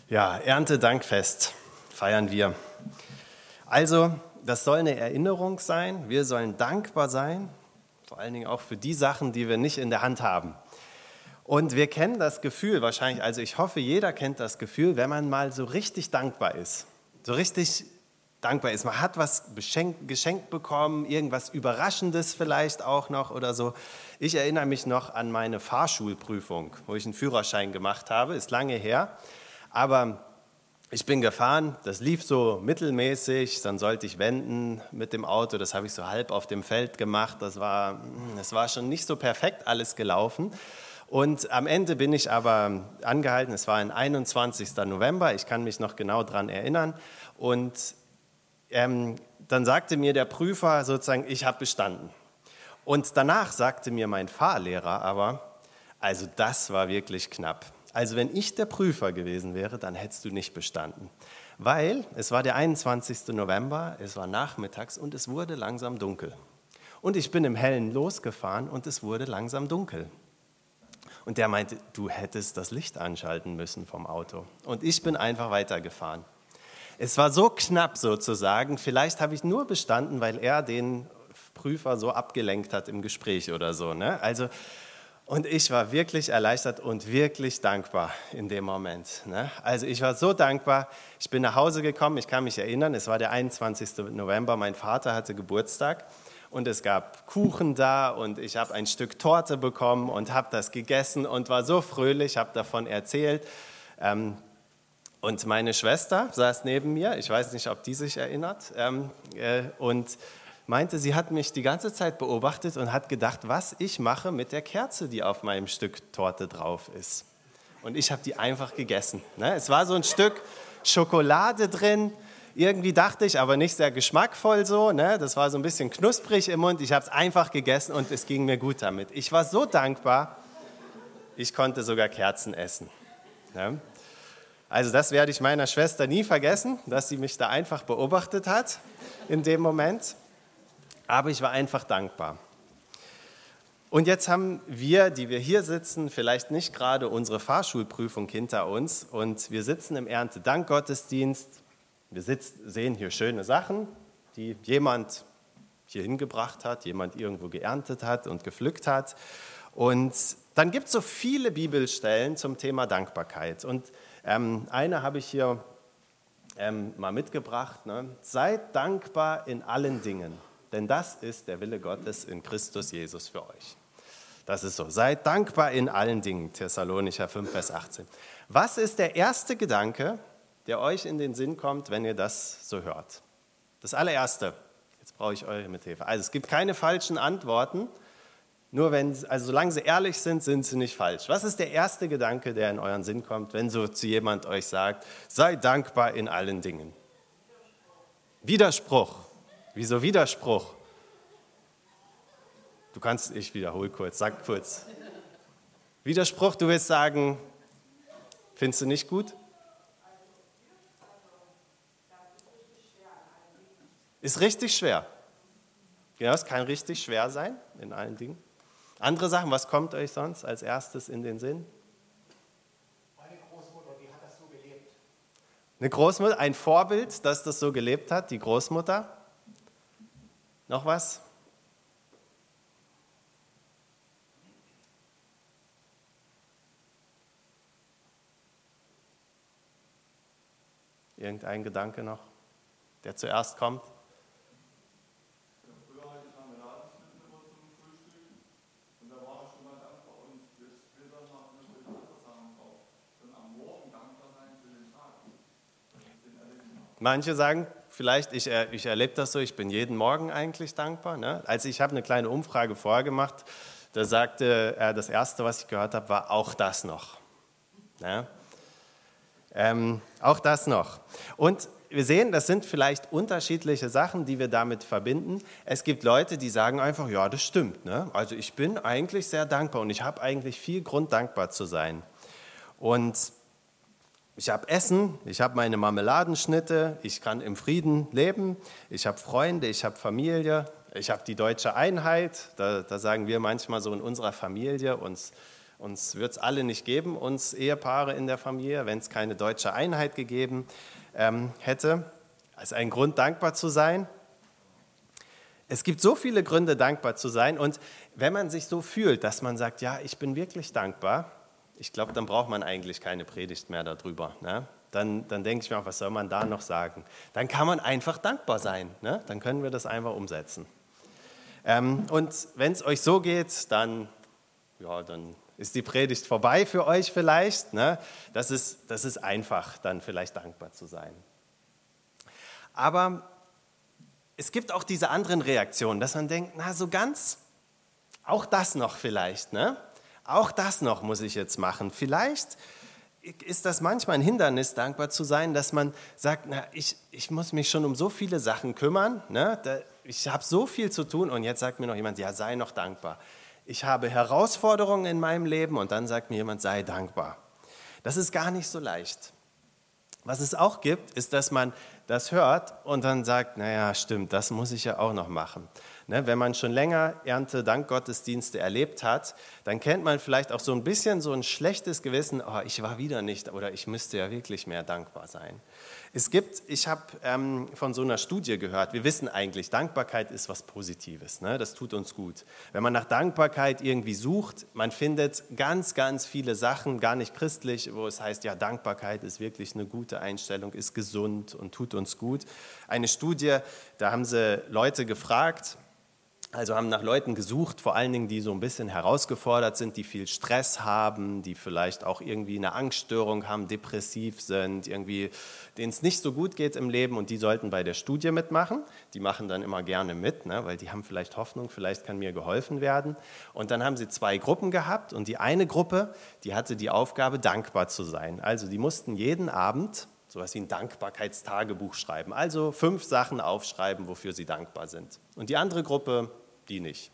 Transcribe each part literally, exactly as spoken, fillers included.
Ja, Erntedankfest feiern wir. Also, das soll eine Erinnerung sein. Wir sollen dankbar sein, vor allen Dingen auch für die Sachen, die wir nicht in der Hand haben. Und wir kennen das Gefühl wahrscheinlich, also ich hoffe, jeder kennt das Gefühl, wenn man mal so richtig dankbar ist. So richtig dankbar ist. Man hat was geschenkt, geschenkt bekommen, irgendwas Überraschendes vielleicht auch noch oder so. Ich erinnere mich noch an meine Fahrschulprüfung, wo ich einen Führerschein gemacht habe, ist lange her. Aber ich bin gefahren, das lief so mittelmäßig, dann sollte ich wenden mit dem Auto, das habe ich so halb auf dem Feld gemacht, das war, das war schon nicht so perfekt alles gelaufen. Und am Ende bin ich aber angehalten, es war ein einundzwanzigster November, ich kann mich noch genau daran erinnern. Und ähm, dann sagte mir der Prüfer sozusagen, ich habe bestanden. Und danach sagte mir mein Fahrlehrer aber, also das war wirklich knapp. Also wenn ich der Prüfer gewesen wäre, dann hättest du nicht bestanden. Weil es war der einundzwanzigster November, es war nachmittags und es wurde langsam dunkel. Und ich bin im Hellen losgefahren und es wurde langsam dunkel. Und der meinte, du hättest das Licht anschalten müssen vom Auto. Und ich bin einfach weitergefahren. Es war so knapp sozusagen, vielleicht habe ich nur bestanden, weil er den Prüfer so abgelenkt hat im Gespräch oder so. Ne? Also, und ich war wirklich erleichtert und wirklich dankbar in dem Moment. Ne? Also ich war so dankbar, ich bin nach Hause gekommen, ich kann mich erinnern, es war der einundzwanzigster November, mein Vater hatte Geburtstag. Und es gab Kuchen da und ich habe ein Stück Torte bekommen und habe das gegessen und war so fröhlich, habe davon erzählt. Und meine Schwester saß neben mir, ich weiß nicht, ob die sich erinnert, und meinte, sie hat mich die ganze Zeit beobachtet und hat gedacht, was ich mache mit der Kerze, die auf meinem Stück Torte drauf ist. Und ich habe die einfach gegessen. Es war so ein Stück Schokolade drin. Irgendwie dachte ich, aber nicht sehr geschmackvoll so, ne? Das war so ein bisschen knusprig im Mund. Ich habe es einfach gegessen und es ging mir gut damit. Ich war so dankbar, ich konnte sogar Kerzen essen. Ne? Also das werde ich meiner Schwester nie vergessen, dass sie mich da einfach beobachtet hat in dem Moment. Aber ich war einfach dankbar. Und jetzt haben wir, die wir hier sitzen, vielleicht nicht gerade unsere Fahrschulprüfung hinter uns und wir sitzen im Erntedankgottesdienst. Wir sitzen, sehen hier schöne Sachen, die jemand hier hingebracht hat, jemand irgendwo geerntet hat und gepflückt hat. Und dann gibt es so viele Bibelstellen zum Thema Dankbarkeit. Und ähm, eine habe ich hier ähm, mal mitgebracht. Ne? Seid dankbar in allen Dingen, denn das ist der Wille Gottes in Christus Jesus für euch. Das ist so. Seid dankbar in allen Dingen, Thessalonicher fünf, Vers achtzehn. Was ist der erste Gedanke, der euch in den Sinn kommt, wenn ihr das so hört? Das allererste, jetzt brauche ich eure Mithilfe. Also es gibt keine falschen Antworten, nur wenn, also solange sie ehrlich sind, sind sie nicht falsch. Was ist der erste Gedanke, der in euren Sinn kommt, wenn so zu jemand euch sagt, sei dankbar in allen Dingen? Widerspruch. Wieso Widerspruch? Du kannst, ich wiederhole kurz, sag kurz. Widerspruch, du willst sagen, findest du nicht gut? Ist richtig schwer. Ja, es kann richtig schwer sein, in allen Dingen. Andere Sachen, was kommt euch sonst als erstes in den Sinn? Meine Großmutter, die hat das so gelebt. Eine Großmutter, ein Vorbild, das das so gelebt hat, die Großmutter. Noch was? Irgendein Gedanke noch, der zuerst kommt? Manche sagen vielleicht, ich, ich erlebe das so, ich bin jeden Morgen eigentlich dankbar. Ne? Also ich habe eine kleine Umfrage vorher gemacht, da sagte er, das Erste, was ich gehört habe, war auch das noch. Ne? Ähm, auch das noch. Und wir sehen, das sind vielleicht unterschiedliche Sachen, die wir damit verbinden. Es gibt Leute, die sagen einfach, ja, das stimmt. Ne? Also ich bin eigentlich sehr dankbar und ich habe eigentlich viel Grund, dankbar zu sein. Und ich habe Essen, ich habe meine Marmeladenschnitte, ich kann im Frieden leben, ich habe Freunde, ich habe Familie, ich habe die deutsche Einheit. Da, da sagen wir manchmal so in unserer Familie, uns, Uns wird es alle nicht geben, uns Ehepaare in der Familie, wenn es keine deutsche Einheit gegeben ähm, hätte. Das ist ein Grund, dankbar zu sein. Es gibt so viele Gründe, dankbar zu sein. Und wenn man sich so fühlt, dass man sagt, ja, ich bin wirklich dankbar, ich glaube, dann braucht man eigentlich keine Predigt mehr darüber. Ne? Dann, dann denke ich mir auch, was soll man da noch sagen? Dann kann man einfach dankbar sein. Ne? Dann können wir das einfach umsetzen. Ähm, und wenn es euch so geht, dann, ja, dann ist die Predigt vorbei für euch vielleicht. Ne? Das ist, das ist einfach, dann vielleicht dankbar zu sein. Aber es gibt auch diese anderen Reaktionen, dass man denkt, na so ganz, auch das noch vielleicht, ne? Auch das noch muss ich jetzt machen. Vielleicht ist das manchmal ein Hindernis, dankbar zu sein, dass man sagt, na, ich, ich muss mich schon um so viele Sachen kümmern, ne? Da, ich habe so viel zu tun und jetzt sagt mir noch jemand, ja, sei noch dankbar. Ich habe Herausforderungen in meinem Leben und dann sagt mir jemand, sei dankbar. Das ist gar nicht so leicht. Was es auch gibt, ist, dass man das hört und dann sagt, naja, stimmt, das muss ich ja auch noch machen. Ne, wenn man schon länger Ernte-Dank-Gottesdienste erlebt hat, dann kennt man vielleicht auch so ein bisschen so ein schlechtes Gewissen, oh, ich war wieder nicht oder ich müsste ja wirklich mehr dankbar sein. Es gibt, ich habe ähm, von so einer Studie gehört, wir wissen eigentlich, Dankbarkeit ist was Positives, ne? Das tut uns gut. Wenn man nach Dankbarkeit irgendwie sucht, man findet ganz, ganz viele Sachen, gar nicht christlich, wo es heißt, ja, Dankbarkeit ist wirklich eine gute Einstellung, ist gesund und tut uns gut. Eine Studie, da haben sie Leute gefragt, also haben nach Leuten gesucht, vor allen Dingen, die so ein bisschen herausgefordert sind, die viel Stress haben, die vielleicht auch irgendwie eine Angststörung haben, depressiv sind, irgendwie, denen es nicht so gut geht im Leben und die sollten bei der Studie mitmachen. Die machen dann immer gerne mit, ne, weil die haben vielleicht Hoffnung, vielleicht kann mir geholfen werden. Und dann haben sie zwei Gruppen gehabt und die eine Gruppe, die hatte die Aufgabe, dankbar zu sein. Also die mussten jeden Abend sowas wie ein Dankbarkeitstagebuch schreiben. Also fünf Sachen aufschreiben, wofür sie dankbar sind. Und die andere Gruppe, die nicht.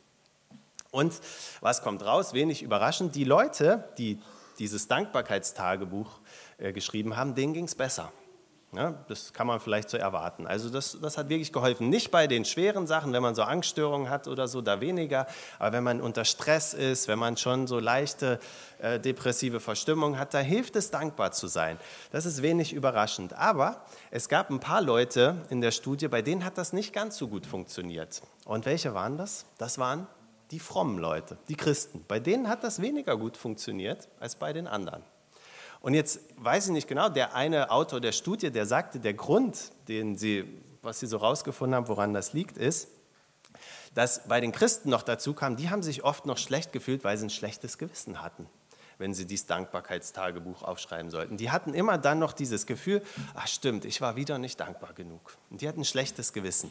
Und was kommt raus? Wenig überraschend, die Leute, die dieses Dankbarkeitstagebuch äh, geschrieben haben, denen ging es besser. Ja, das kann man vielleicht so erwarten. Also das, das hat wirklich geholfen. Nicht bei den schweren Sachen, wenn man so Angststörungen hat oder so, da weniger. Aber wenn man unter Stress ist, wenn man schon so leichte äh, depressive Verstimmung hat, da hilft es, dankbar zu sein. Das ist wenig überraschend. Aber es gab ein paar Leute in der Studie, bei denen hat das nicht ganz so gut funktioniert. Und welche waren das? Das waren die frommen Leute, die Christen. Bei denen hat das weniger gut funktioniert als bei den anderen. Und jetzt weiß ich nicht genau, der eine Autor der Studie, der sagte, der Grund, den sie, was sie so rausgefunden haben, woran das liegt, ist, dass bei den Christen noch dazu kam, die haben sich oft noch schlecht gefühlt, weil sie ein schlechtes Gewissen hatten, wenn sie dieses Dankbarkeitstagebuch aufschreiben sollten. Die hatten immer dann noch dieses Gefühl, ach stimmt, ich war wieder nicht dankbar genug. Und die hatten ein schlechtes Gewissen.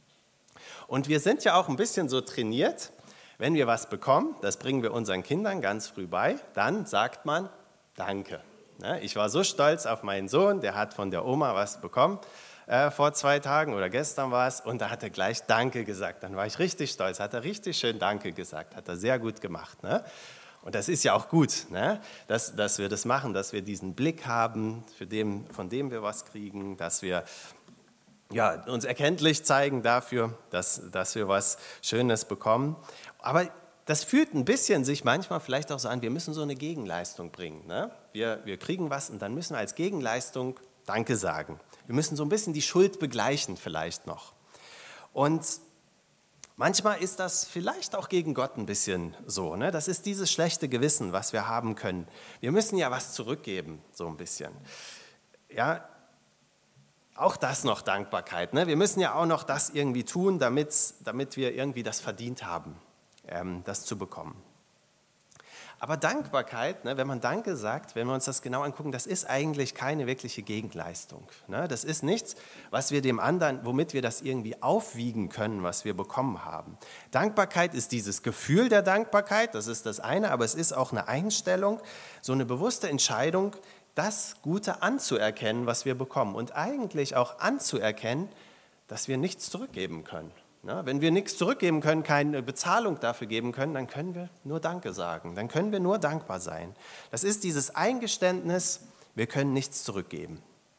Und wir sind ja auch ein bisschen so trainiert, wenn wir was bekommen, das bringen wir unseren Kindern ganz früh bei, dann sagt man Danke. Ich war so stolz auf meinen Sohn, der hat von der Oma was bekommen äh, vor zwei Tagen oder gestern war es und da hat er gleich Danke gesagt. Dann war ich richtig stolz, hat er richtig schön Danke gesagt, hat er sehr gut gemacht. Ne? Und das ist ja auch gut, ne? dass, dass wir das machen, dass wir diesen Blick haben, für dem, von dem wir was kriegen, dass wir ja, uns erkenntlich zeigen dafür, dass, dass wir was Schönes bekommen. Aber das fühlt ein bisschen sich manchmal vielleicht auch so an, wir müssen so eine Gegenleistung bringen. Ne? Wir, wir kriegen was und dann müssen wir als Gegenleistung Danke sagen. Wir müssen so ein bisschen die Schuld begleichen vielleicht noch. Und manchmal ist das vielleicht auch gegen Gott ein bisschen so. Ne? Das ist dieses schlechte Gewissen, was wir haben können. Wir müssen ja was zurückgeben, so ein bisschen. Ja, auch das noch Dankbarkeit. Ne? Wir müssen ja auch noch das irgendwie tun, damit, damit wir irgendwie das verdient haben, das zu bekommen. Aber Dankbarkeit, ne, wenn man Danke sagt, wenn wir uns das genau angucken, das ist eigentlich keine wirkliche Gegenleistung. Ne? Das ist nichts, was wir dem anderen, womit wir das irgendwie aufwiegen können, was wir bekommen haben. Dankbarkeit ist dieses Gefühl der Dankbarkeit, das ist das eine, aber es ist auch eine Einstellung, so eine bewusste Entscheidung, das Gute anzuerkennen, was wir bekommen und eigentlich auch anzuerkennen, dass wir nichts zurückgeben können. Na, wenn wir nichts zurückgeben können, keine Bezahlung dafür geben können, dann können wir nur Danke sagen, dann können wir nur dankbar sein. Das ist dieses Eingeständnis, wir können nichts zurückgeben.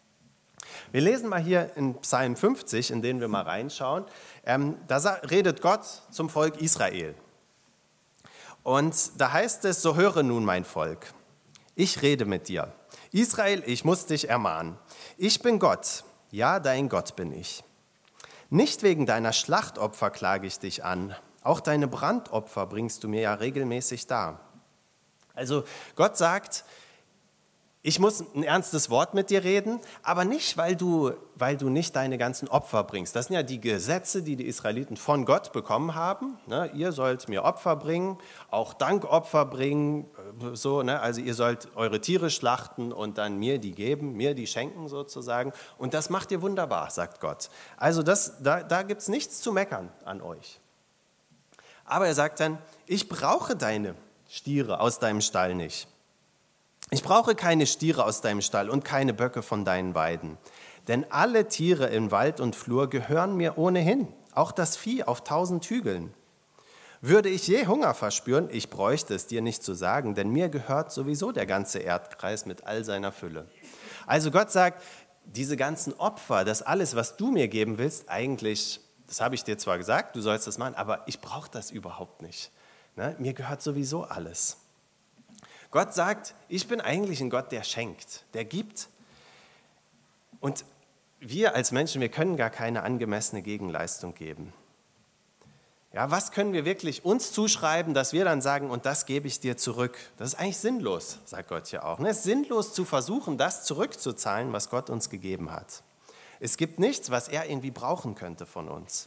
Wir lesen mal hier in Psalm fünfzig, in den wir mal reinschauen, ähm, da redet Gott zum Volk Israel. Und da heißt es, so höre nun mein Volk, ich rede mit dir. Israel, ich muss dich ermahnen. Ich bin Gott, ja, dein Gott bin ich. Nicht wegen deiner Schlachtopfer klage ich dich an, auch deine Brandopfer bringst du mir ja regelmäßig dar. Also Gott sagt, ich muss ein ernstes Wort mit dir reden, aber nicht, weil du, weil du nicht deine ganzen Opfer bringst. Das sind ja die Gesetze, die die Israeliten von Gott bekommen haben. Ne, ihr sollt mir Opfer bringen, auch Dankopfer bringen, so, ne, also ihr sollt eure Tiere schlachten und dann mir die geben, mir die schenken sozusagen. Und das macht ihr wunderbar, sagt Gott. Also das, da, da gibt es nichts zu meckern an euch. Aber er sagt dann, ich brauche deine Stiere aus deinem Stall nicht. Ich brauche keine Stiere aus deinem Stall und keine Böcke von deinen Weiden. Denn alle Tiere im Wald und Flur gehören mir ohnehin, auch das Vieh auf tausend Hügeln. Würde ich je Hunger verspüren, ich bräuchte es dir nicht zu sagen, denn mir gehört sowieso der ganze Erdkreis mit all seiner Fülle. Also Gott sagt, diese ganzen Opfer, das alles, was du mir geben willst, eigentlich, das habe ich dir zwar gesagt, du sollst das machen, aber ich brauche das überhaupt nicht. Ne? Mir gehört sowieso alles. Gott sagt, ich bin eigentlich ein Gott, der schenkt, der gibt. Und wir als Menschen, wir können gar keine angemessene Gegenleistung geben. Ja, was können wir wirklich uns zuschreiben, dass wir dann sagen, und das gebe ich dir zurück? Das ist eigentlich sinnlos, sagt Gott ja auch. Es ist sinnlos zu versuchen, das zurückzuzahlen, was Gott uns gegeben hat. Es gibt nichts, was er irgendwie brauchen könnte von uns.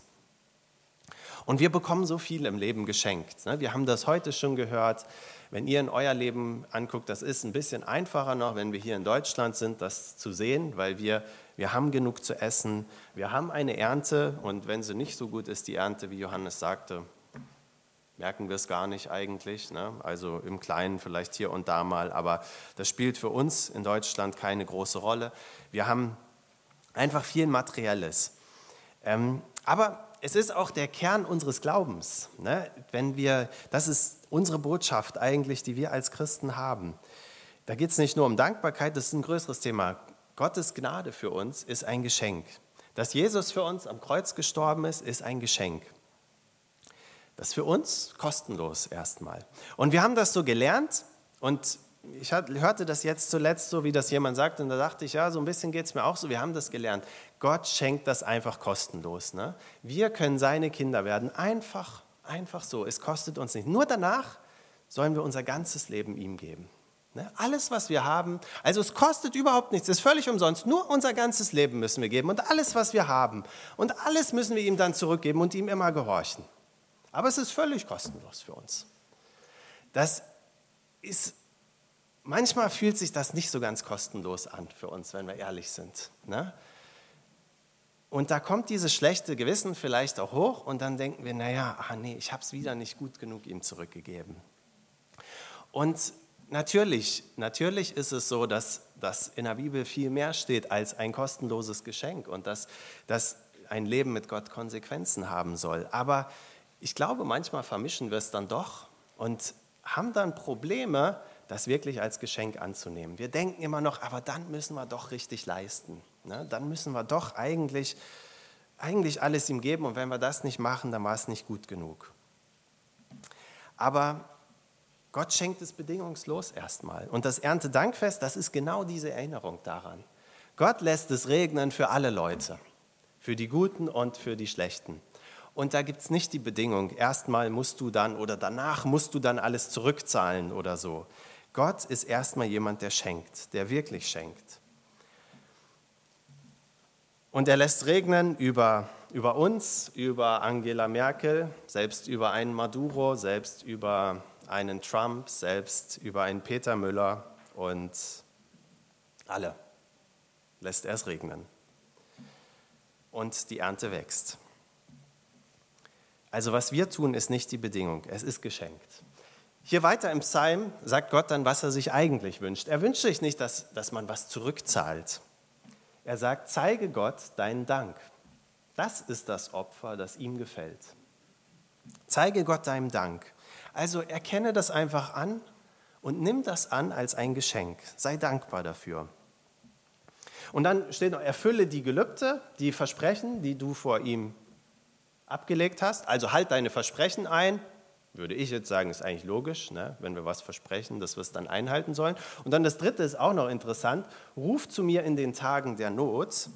Und wir bekommen so viel im Leben geschenkt. Wir haben das heute schon gehört. Wenn ihr in euer Leben anguckt, das ist ein bisschen einfacher noch, wenn wir hier in Deutschland sind, das zu sehen, weil wir, wir haben genug zu essen, wir haben eine Ernte und wenn sie nicht so gut ist, die Ernte, wie Johannes sagte, merken wir es gar nicht eigentlich, ne? Also im Kleinen vielleicht hier und da mal, aber das spielt für uns in Deutschland keine große Rolle. Wir haben einfach viel Materielles. Ähm, aber es ist auch der Kern unseres Glaubens, ne? Wenn wir, das ist unsere Botschaft eigentlich, die wir als Christen haben. Da geht es nicht nur um Dankbarkeit, das ist ein größeres Thema. Gottes Gnade für uns ist ein Geschenk. Dass Jesus für uns am Kreuz gestorben ist, ist ein Geschenk. Das ist für uns kostenlos erstmal. Und wir haben das so gelernt und ich hörte das jetzt zuletzt so, wie das jemand sagt und da dachte ich, ja, so ein bisschen geht es mir auch so, wir haben das gelernt. Gott schenkt das einfach kostenlos. Ne? Wir können seine Kinder werden, einfach, einfach so. Es kostet uns nicht. Nur danach sollen wir unser ganzes Leben ihm geben. Ne? Alles, was wir haben, also es kostet überhaupt nichts, es ist völlig umsonst. Nur unser ganzes Leben müssen wir geben und alles, was wir haben. Und alles müssen wir ihm dann zurückgeben und ihm immer gehorchen. Aber es ist völlig kostenlos für uns. Das ist... Manchmal fühlt sich das nicht so ganz kostenlos an für uns, wenn wir ehrlich sind. Ne? Und da kommt dieses schlechte Gewissen vielleicht auch hoch und dann denken wir, naja, ah nee, ich habe es wieder nicht gut genug ihm zurückgegeben. Und natürlich, natürlich ist es so, dass, dass in der Bibel viel mehr steht als ein kostenloses Geschenk und dass, dass ein Leben mit Gott Konsequenzen haben soll. Aber ich glaube, manchmal vermischen wir es dann doch und haben dann Probleme, das wirklich als Geschenk anzunehmen. Wir denken immer noch, aber dann müssen wir doch richtig leisten. Ne? Dann müssen wir doch eigentlich, eigentlich alles ihm geben und wenn wir das nicht machen, dann war es nicht gut genug. Aber Gott schenkt es bedingungslos erstmal. Und das Erntedankfest, das ist genau diese Erinnerung daran. Gott lässt es regnen für alle Leute, für die Guten und für die Schlechten. Und da gibt es nicht die Bedingung, erstmal musst du dann oder danach musst du dann alles zurückzahlen oder so. Gott ist erstmal jemand, der schenkt, der wirklich schenkt. Und er lässt regnen über, über uns, über Angela Merkel, selbst über einen Maduro, selbst über einen Trump, selbst über einen Peter Müller und alle lässt er es regnen. Und die Ernte wächst. Also was wir tun, ist nicht die Bedingung, es ist geschenkt. Hier weiter im Psalm sagt Gott dann, was er sich eigentlich wünscht. Er wünscht sich nicht, dass, dass man was zurückzahlt. Er sagt, zeige Gott deinen Dank. Das ist das Opfer, das ihm gefällt. Zeige Gott deinen Dank. Also erkenne das einfach an und nimm das an als ein Geschenk. Sei dankbar dafür. Und dann steht noch, erfülle die Gelübde, die Versprechen, die du vor ihm abgelegt hast. Also halt deine Versprechen ein. Würde ich jetzt sagen, ist eigentlich logisch, ne? Wenn wir was versprechen, dass wir es dann einhalten sollen. Und dann das dritte ist auch noch interessant. Ruf zu mir in den Tagen der Not,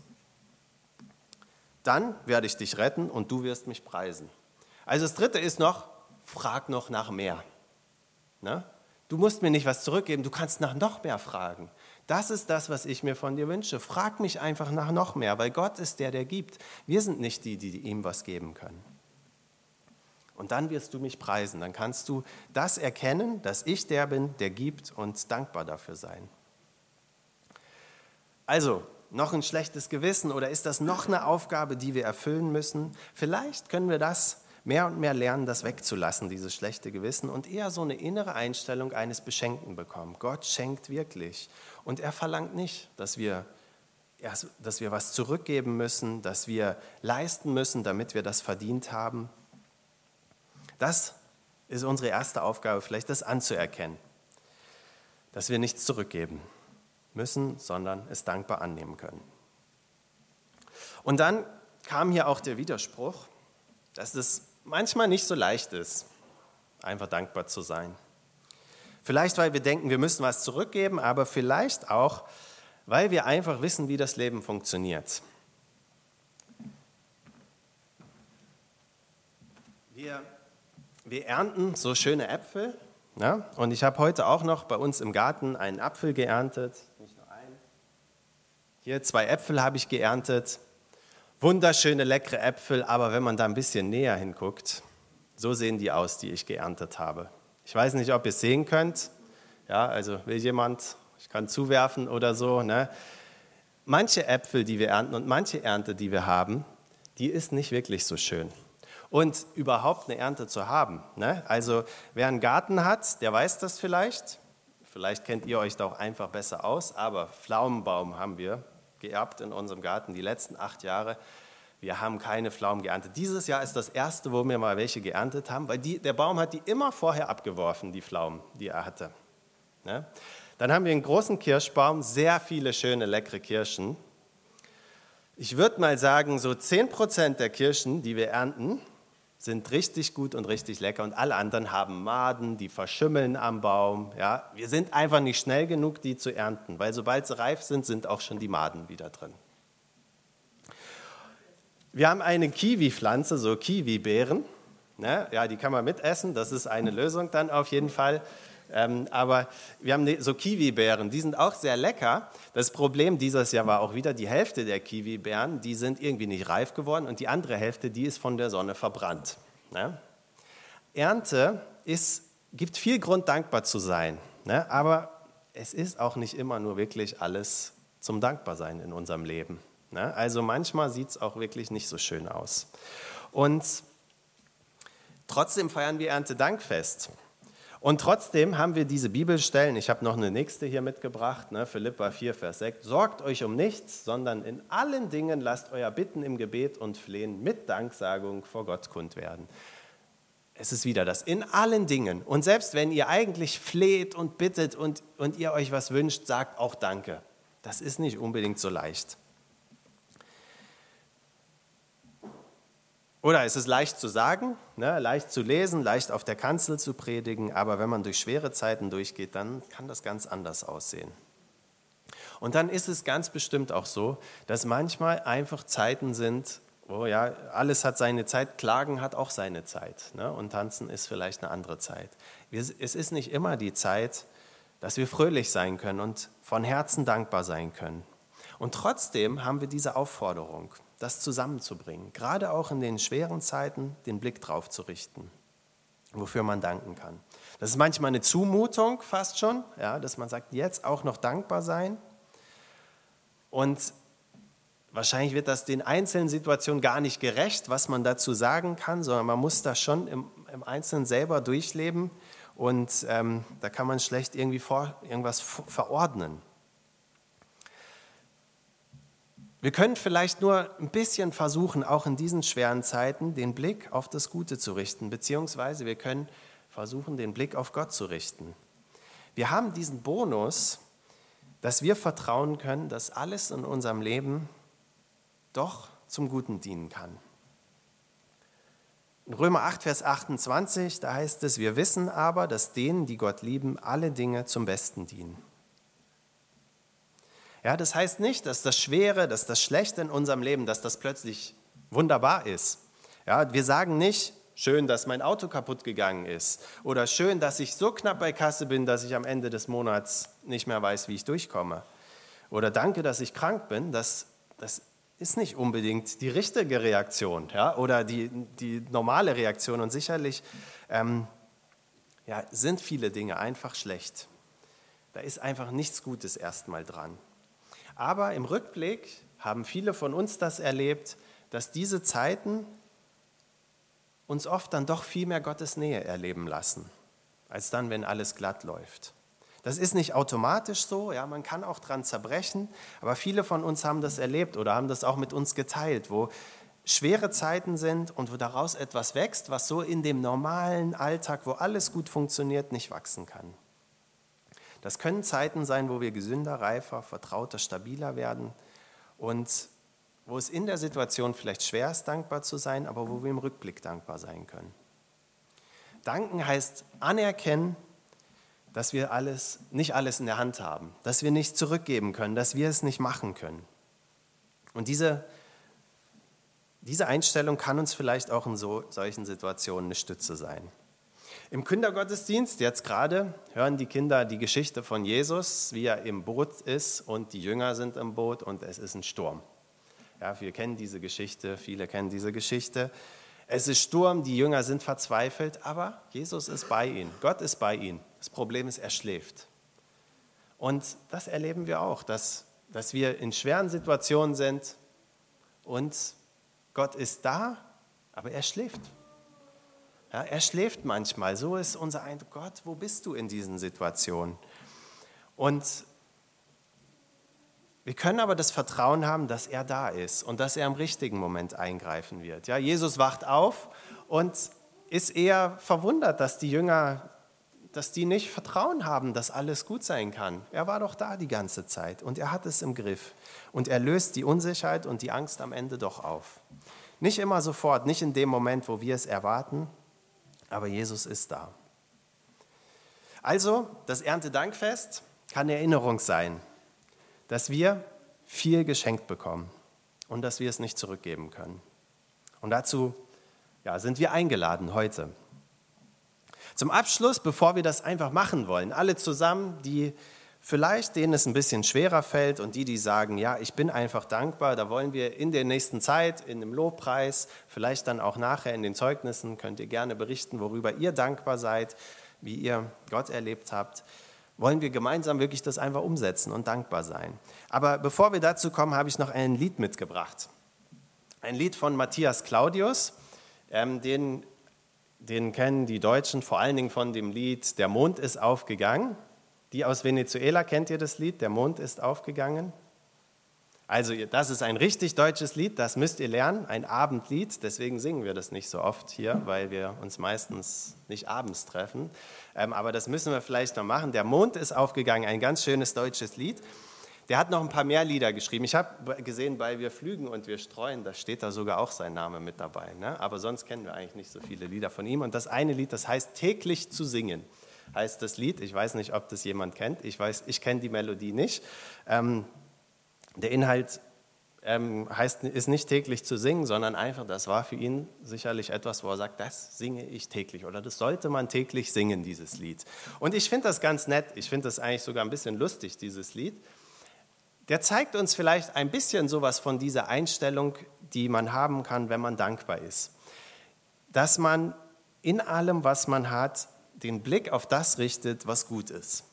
dann werde ich dich retten und du wirst mich preisen. Also das dritte ist noch, frag noch nach mehr. Ne? Du musst mir nicht was zurückgeben, du kannst nach noch mehr fragen. Das ist das, was ich mir von dir wünsche. Frag mich einfach nach noch mehr, weil Gott ist der, der gibt. Wir sind nicht die, die ihm was geben können. Und dann wirst du mich preisen. Dann kannst du das erkennen, dass ich der bin, der gibt und dankbar dafür sein. Also, noch ein schlechtes Gewissen oder ist das noch eine Aufgabe, die wir erfüllen müssen? Vielleicht können wir das mehr und mehr lernen, das wegzulassen, dieses schlechte Gewissen und eher so eine innere Einstellung eines Beschenkten bekommen. Gott schenkt wirklich und er verlangt nicht, dass wir, dass wir was zurückgeben müssen, dass wir leisten müssen, damit wir das verdient haben. Das ist unsere erste Aufgabe, vielleicht das anzuerkennen, dass wir nichts zurückgeben müssen, sondern es dankbar annehmen können. Und dann kam hier auch der Widerspruch, dass es manchmal nicht so leicht ist, einfach dankbar zu sein. Vielleicht, weil wir denken, wir müssen was zurückgeben, aber vielleicht auch, weil wir einfach wissen, wie das Leben funktioniert. Wir Wir ernten so schöne Äpfel, ja? Und ich habe heute auch noch bei uns im Garten einen Apfel geerntet. Nicht nur einen. Hier zwei Äpfel habe ich geerntet. Wunderschöne, leckere Äpfel, aber wenn man da ein bisschen näher hinguckt, so sehen die aus, die ich geerntet habe. Ich weiß nicht, ob ihr es sehen könnt. Ja, also will jemand, ich kann zuwerfen oder so. Ne? Manche Äpfel, die wir ernten und manche Ernte, die wir haben, die ist nicht wirklich so schön. Und überhaupt eine Ernte zu haben. Ne? Also wer einen Garten hat, der weiß das vielleicht. Vielleicht kennt ihr euch da auch einfach besser aus, aber Pflaumenbaum haben wir geerbt in unserem Garten die letzten acht Jahre. Wir haben keine Pflaumen geerntet. Dieses Jahr ist das erste, wo wir mal welche geerntet haben, weil die, der Baum hat die immer vorher abgeworfen, die Pflaumen, die er hatte. Ne? Dann haben wir einen großen Kirschbaum, sehr viele schöne, leckere Kirschen. Ich würde mal sagen, so zehn Prozent der Kirschen, die wir ernten, sind richtig gut und richtig lecker und alle anderen haben Maden, die verschimmeln am Baum. Ja, wir sind einfach nicht schnell genug, die zu ernten, weil sobald sie reif sind, sind auch schon die Maden wieder drin. Wir haben eine Kiwi-Pflanze, so Kiwi-Beeren. Ne? Ja, die kann man mitessen, das ist eine Lösung dann auf jeden Fall. Ähm, aber wir haben so Kiwi-Beeren, die sind auch sehr lecker. Das Problem dieses Jahr war auch wieder, die Hälfte der Kiwi-Beeren, die sind irgendwie nicht reif geworden und die andere Hälfte, die ist von der Sonne verbrannt. Ne? Ernte ist, gibt viel Grund, dankbar zu sein, ne? Aber es ist auch nicht immer nur wirklich alles zum Dankbarsein in unserem Leben. Ne? Also manchmal sieht es auch wirklich nicht so schön aus. Und trotzdem feiern wir Erntedankfest. Und trotzdem haben wir diese Bibelstellen, ich habe noch eine nächste hier mitgebracht, ne, Philipper vier, Vers sechs, sorgt euch um nichts, sondern in allen Dingen lasst euer Bitten im Gebet und Flehen mit Danksagung vor Gott kund werden. Es ist wieder das, in allen Dingen. Und selbst wenn ihr eigentlich fleht und bittet und, und ihr euch was wünscht, sagt auch Danke. Das ist nicht unbedingt so leicht. Oder es ist leicht zu sagen, ne, leicht zu lesen, leicht auf der Kanzel zu predigen, aber wenn man durch schwere Zeiten durchgeht, dann kann das ganz anders aussehen. Und dann ist es ganz bestimmt auch so, dass manchmal einfach Zeiten sind, oh ja, alles hat seine Zeit, Klagen hat auch seine Zeit, ne, und Tanzen ist vielleicht eine andere Zeit. Wir, es ist nicht immer die Zeit, dass wir fröhlich sein können und von Herzen dankbar sein können. Und trotzdem haben wir diese Aufforderung, das zusammenzubringen, gerade auch in den schweren Zeiten den Blick drauf zu richten, wofür man danken kann. Das ist manchmal eine Zumutung fast schon, ja, dass man sagt, jetzt auch noch dankbar sein. Und wahrscheinlich wird das den einzelnen Situationen gar nicht gerecht, was man dazu sagen kann, sondern man muss das schon im, im Einzelnen selber durchleben und ähm, da kann man schlecht irgendwie vor, irgendwas verordnen. Wir können vielleicht nur ein bisschen versuchen, auch in diesen schweren Zeiten den Blick auf das Gute zu richten, beziehungsweise wir können versuchen, den Blick auf Gott zu richten. Wir haben diesen Bonus, dass wir vertrauen können, dass alles in unserem Leben doch zum Guten dienen kann. In Römer acht, Vers achtundzwanzig, da heißt es, wir wissen aber, dass denen, die Gott lieben, alle Dinge zum Besten dienen. Ja, das heißt nicht, dass das Schwere, dass das Schlechte in unserem Leben, dass das plötzlich wunderbar ist. Ja, wir sagen nicht, schön, dass mein Auto kaputt gegangen ist oder schön, dass ich so knapp bei Kasse bin, dass ich am Ende des Monats nicht mehr weiß, wie ich durchkomme. Oder danke, dass ich krank bin. Das, das ist nicht unbedingt die richtige Reaktion, ja, oder die, die normale Reaktion. Und sicherlich ähm, ja, sind viele Dinge einfach schlecht. Da ist einfach nichts Gutes erstmal dran. Aber im Rückblick haben viele von uns das erlebt, dass diese Zeiten uns oft dann doch viel mehr Gottes Nähe erleben lassen, als dann, wenn alles glatt läuft. Das ist nicht automatisch so, ja, man kann auch dran zerbrechen, aber viele von uns haben das erlebt oder haben das auch mit uns geteilt, wo schwere Zeiten sind und wo daraus etwas wächst, was so in dem normalen Alltag, wo alles gut funktioniert, nicht wachsen kann. Das können Zeiten sein, wo wir gesünder, reifer, vertrauter, stabiler werden und wo es in der Situation vielleicht schwer ist, dankbar zu sein, aber wo wir im Rückblick dankbar sein können. Danken heißt anerkennen, dass wir alles, nicht alles in der Hand haben, dass wir nichts zurückgeben können, dass wir es nicht machen können. Und diese, diese Einstellung kann uns vielleicht auch in so, solchen Situationen eine Stütze sein. Im Kindergottesdienst, jetzt gerade, hören die Kinder die Geschichte von Jesus, wie er im Boot ist und die Jünger sind im Boot und es ist ein Sturm. Ja, wir kennen diese Geschichte, viele kennen diese Geschichte. Es ist Sturm, die Jünger sind verzweifelt, aber Jesus ist bei ihnen, Gott ist bei ihnen. Das Problem ist, er schläft. Und das erleben wir auch, dass, dass wir in schweren Situationen sind und Gott ist da, aber er schläft. Ja, er schläft manchmal, so ist unser Eindruck, Gott, wo bist du in diesen Situationen? Und wir können aber das Vertrauen haben, dass er da ist und dass er im richtigen Moment eingreifen wird. Ja, Jesus wacht auf und ist eher verwundert, dass die Jünger, dass die nicht Vertrauen haben, dass alles gut sein kann. Er war doch da die ganze Zeit und er hat es im Griff. Und er löst die Unsicherheit und die Angst am Ende doch auf. Nicht immer sofort, nicht in dem Moment, wo wir es erwarten, aber Jesus ist da. Also, das Erntedankfest kann Erinnerung sein, dass wir viel geschenkt bekommen und dass wir es nicht zurückgeben können. Und dazu ja, sind wir eingeladen heute. Zum Abschluss, bevor wir das einfach machen wollen, alle zusammen, die vielleicht, denen es ein bisschen schwerer fällt und die, die sagen, ja, ich bin einfach dankbar, da wollen wir in der nächsten Zeit, in dem Lobpreis, vielleicht dann auch nachher in den Zeugnissen, könnt ihr gerne berichten, worüber ihr dankbar seid, wie ihr Gott erlebt habt. Wollen wir gemeinsam wirklich das einfach umsetzen und dankbar sein. Aber bevor wir dazu kommen, habe ich noch ein Lied mitgebracht. Ein Lied von Matthias Claudius, ähm, den, den kennen die Deutschen vor allen Dingen von dem Lied Der Mond ist aufgegangen. Die aus Venezuela, kennt ihr das Lied? Der Mond ist aufgegangen. Also das ist ein richtig deutsches Lied, das müsst ihr lernen, ein Abendlied. Deswegen singen wir das nicht so oft hier, weil wir uns meistens nicht abends treffen. Ähm, aber das müssen wir vielleicht noch machen. Der Mond ist aufgegangen, ein ganz schönes deutsches Lied. Der hat noch ein paar mehr Lieder geschrieben. Ich habe gesehen, bei Wir Flügen und Wir Streuen, da steht da sogar auch sein Name mit dabei. Ne? Aber sonst kennen wir eigentlich nicht so viele Lieder von ihm. Und das eine Lied, das heißt Täglich zu singen, heißt das Lied. Ich weiß nicht, ob das jemand kennt. Ich weiß, ich kenne die Melodie nicht. Ähm, Der Inhalt ähm, heißt, ist nicht täglich zu singen, sondern einfach, das war für ihn sicherlich etwas, wo er sagt, das singe ich täglich oder das sollte man täglich singen, dieses Lied. Und ich finde das ganz nett, ich finde das eigentlich sogar ein bisschen lustig, dieses Lied. Der zeigt uns vielleicht ein bisschen sowas von dieser Einstellung, die man haben kann, wenn man dankbar ist. Dass man in allem, was man hat, den Blick auf das richtet, was gut ist.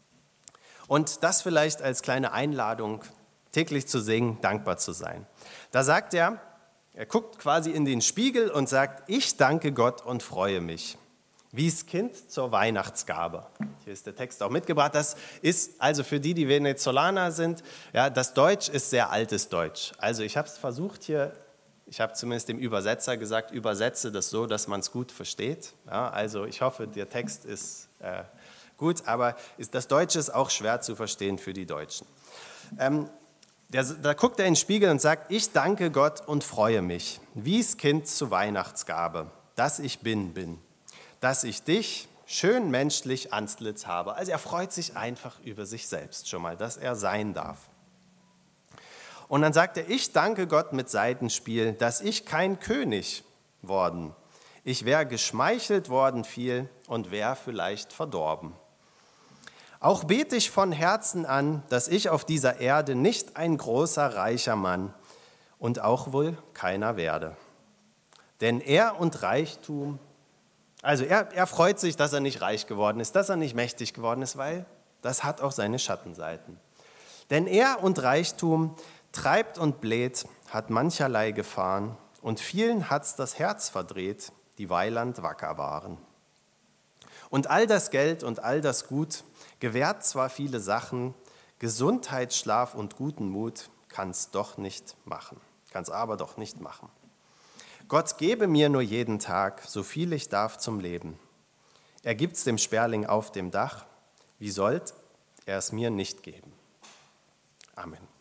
Und das vielleicht als kleine Einladung, täglich zu singen, dankbar zu sein. Da sagt er, er guckt quasi in den Spiegel und sagt, ich danke Gott und freue mich, wie das Kind zur Weihnachtsgabe. Hier ist der Text auch mitgebracht. Das ist also für die, die Venezolaner sind, ja, das Deutsch ist sehr altes Deutsch. Also ich habe es versucht hier, ich habe zumindest dem Übersetzer gesagt, übersetze das so, dass man es gut versteht. Ja, also ich hoffe, der Text ist äh, gut, aber ist, das Deutsche ist auch schwer zu verstehen für die Deutschen. Ähm, Der, da guckt er in den Spiegel und sagt, ich danke Gott und freue mich, wie das Kind zur Weihnachtsgabe. dass ich bin, bin, dass ich dich schön menschlich Antlitz habe. Also er freut sich einfach über sich selbst schon mal, dass er sein darf. Und dann sagt er, ich danke Gott mit Saitenspiel, dass ich kein König worden. Ich wäre geschmeichelt worden viel und wäre vielleicht verdorben. Auch bete ich von Herzen an, dass ich auf dieser Erde nicht ein großer, reicher Mann und auch wohl keiner werde. Denn er und Reichtum, also er, er freut sich, dass er nicht reich geworden ist, dass er nicht mächtig geworden ist, weil das hat auch seine Schattenseiten. Denn er und Reichtum treibt und bläht, hat mancherlei Gefahren und vielen hat's das Herz verdreht, die weiland wacker waren. Und all das Geld und all das Gut gewährt zwar viele Sachen, Gesundheit, Schlaf und guten Mut kann's doch nicht machen, kann's aber doch nicht machen. Gott gebe mir nur jeden Tag, so viel ich darf zum Leben. Er gibt's dem Sperling auf dem Dach, wie sollt er es mir nicht geben? Amen.